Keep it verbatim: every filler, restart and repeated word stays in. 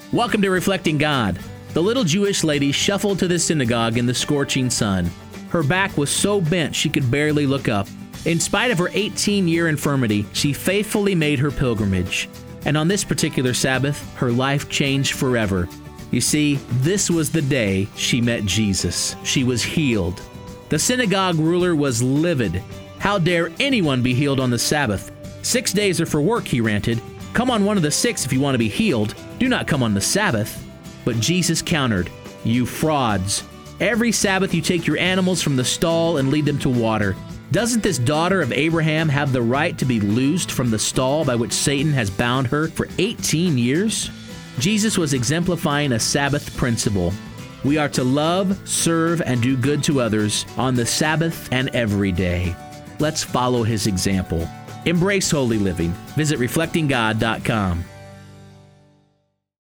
Welcome to Reflecting God. The little Jewish lady shuffled to the synagogue in the scorching sun. Her back was so bent she could barely look up. In spite of her eighteen-year infirmity, she faithfully made her pilgrimage. And on this particular Sabbath, her life changed forever. You see, this was the day she met Jesus. She was healed. The synagogue ruler was livid. How dare anyone be healed on the Sabbath? Six days are for work, he ranted. Come on one of the six if you want to be healed. Do not come on the Sabbath. But Jesus countered, you frauds. Every Sabbath you take your animals from the stall and lead them to water. Doesn't this daughter of Abraham have the right to be loosed from the stall by which Satan has bound her for eighteen years? Jesus was exemplifying a Sabbath principle. We are to love, serve, and do good to others on the Sabbath and every day. Let's follow his example. Embrace holy living. Visit reflecting god dot com.